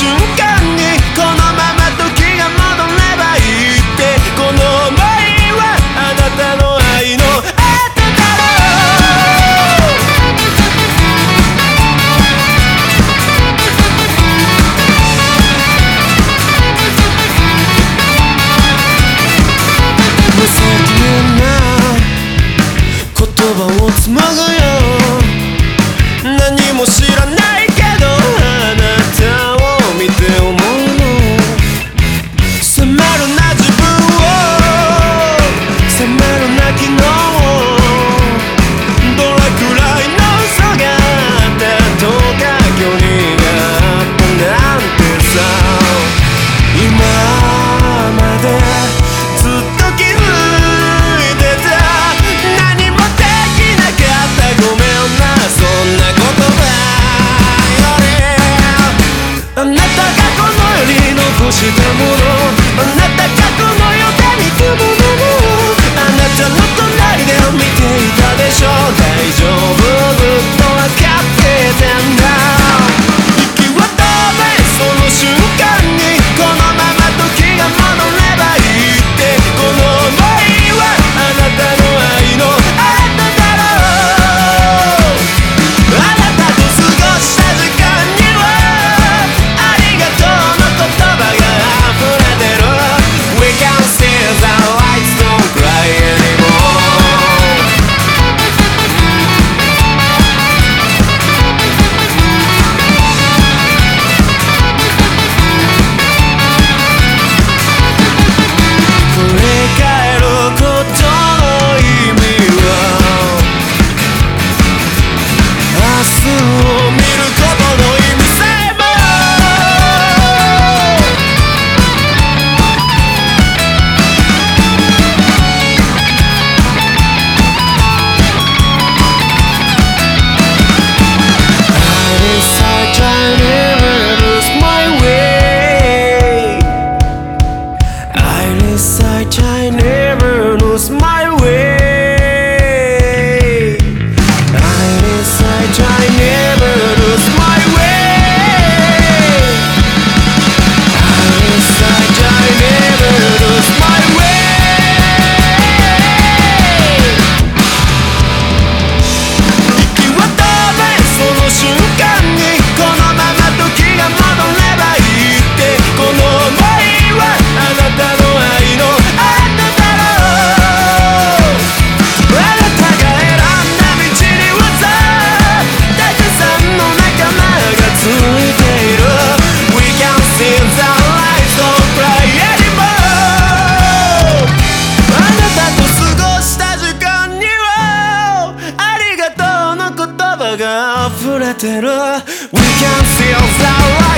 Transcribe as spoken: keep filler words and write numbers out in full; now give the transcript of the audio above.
瞬間にこのまま時が戻ればいいってこの想いはあなたの愛の後だろう無責任な言葉を紡ぐよ何も知らないけどあなたを見て思うの責めるな自分を責めるな昨日どれくらいの嘘があってどうか距離があったなんてさ今までずっと気づいてた何もできなかったごめんなそんなことばよりあなたがこの世に残したものあなたがこの世で見たものもあなたの隣で見ていたでしょ大丈夫ずっと分かってたんだ息を止めその瞬間にこのまま時が戻ればいいってこの想いはあなたの愛の後だろうあなたと過ごした時間にはありがとうの言葉が溢れてる We can see the lights don't cry anymore振り返ることの意味は明日を見ることの意味さえもI decide I never lose my way I decide I never lose my way I decide I never lose my way I decide I never lose my way 息を止めその瞬間にこのまま時が戻ればいいってこの想いはあなたの愛の後だろうあなたが選んだ道にはさたくさんの仲間がついている We can see the lights don't cry anymore あなたと過ごした時間にはありがとうの言葉が溢れてる We can see the lights